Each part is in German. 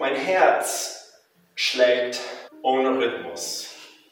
Mein Herz schlägt ohne Rhythmus.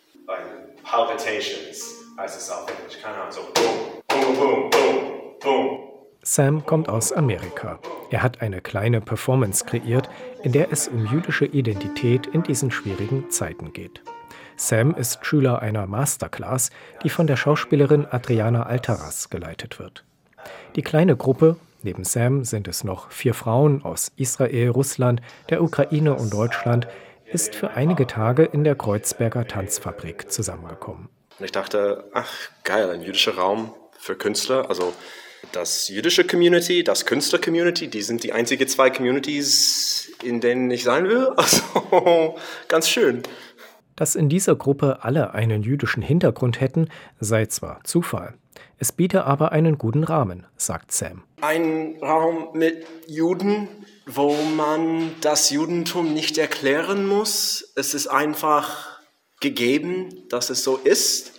Palpitations heißt es auf Englisch. Keine Ahnung, so boom, boom, boom, boom, boom. Sam kommt aus Amerika. Er hat eine kleine Performance kreiert, in der es um jüdische Identität in diesen schwierigen Zeiten geht. Sam ist Schüler einer Masterclass, die von der Schauspielerin Adriana Altaras geleitet wird. Die kleine Gruppe, neben Sam sind es noch 4 Frauen aus Israel, Russland, der Ukraine und Deutschland, ist für einige Tage in der Kreuzberger Tanzfabrik zusammengekommen. Und ich dachte, ach geil, ein jüdischer Raum für Künstler. Also das jüdische Community, das Künstler-Community, die sind die einzigen 2 Communities, in denen ich sein will. Also ganz schön. Dass in dieser Gruppe alle einen jüdischen Hintergrund hätten, sei zwar Zufall. Es biete aber einen guten Rahmen, sagt Sam. Ein Raum mit Juden, wo man das Judentum nicht erklären muss. Es ist einfach gegeben, dass es so ist.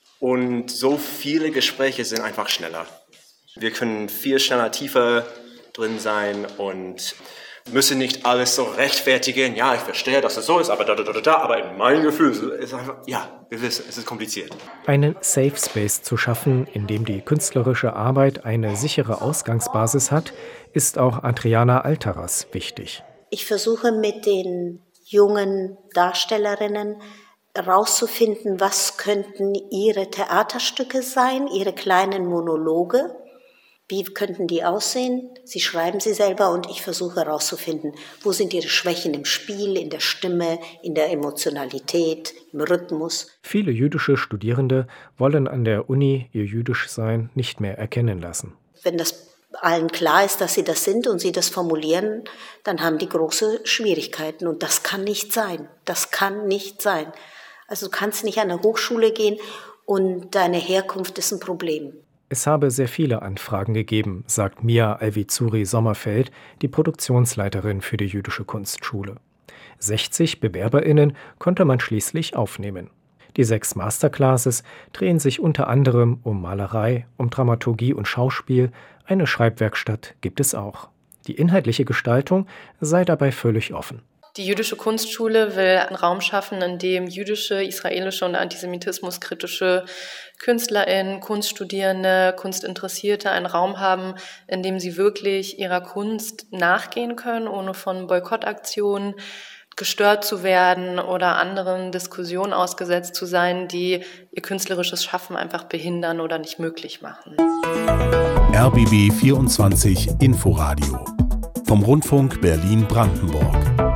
Und so viele Gespräche sind einfach schneller. Wir können viel schneller, tiefer drin sein und müssen nicht alles so rechtfertigen. Ja, ich verstehe, dass es so ist, aber aber in meinem Gefühl ist einfach, ja, wir wissen, es ist kompliziert. Einen Safe Space zu schaffen, in dem die künstlerische Arbeit eine sichere Ausgangsbasis hat, ist auch Adriana Altaras wichtig. Ich versuche mit den jungen Darstellerinnen herauszufinden, was könnten ihre Theaterstücke sein, ihre kleinen Monologe. Wie könnten die aussehen? Sie schreiben sie selber und ich versuche herauszufinden, wo sind ihre Schwächen im Spiel, in der Stimme, in der Emotionalität, im Rhythmus. Viele jüdische Studierende wollen an der Uni ihr Jüdischsein nicht mehr erkennen lassen. Wenn das allen klar ist, dass sie das sind und sie das formulieren, dann haben die große Schwierigkeiten. Und das kann nicht sein. Das kann nicht sein. Also du kannst nicht an eine Hochschule gehen und deine Herkunft ist ein Problem. Es habe sehr viele Anfragen gegeben, sagt Mia Alvizuri-Sommerfeld, die Produktionsleiterin für die Jüdische Kunstschule. 60 BewerberInnen konnte man schließlich aufnehmen. Die 6 Masterclasses drehen sich unter anderem um Malerei, um Dramaturgie und Schauspiel. Eine Schreibwerkstatt gibt es auch. Die inhaltliche Gestaltung sei dabei völlig offen. Die Jüdische Kunstschule will einen Raum schaffen, in dem jüdische, israelische und antisemitismuskritische KünstlerInnen, Kunststudierende, Kunstinteressierte einen Raum haben, in dem sie wirklich ihrer Kunst nachgehen können, ohne von Boykottaktionen gestört zu werden oder anderen Diskussionen ausgesetzt zu sein, die ihr künstlerisches Schaffen einfach behindern oder nicht möglich machen. RBB 24 Inforadio vom Rundfunk Berlin-Brandenburg.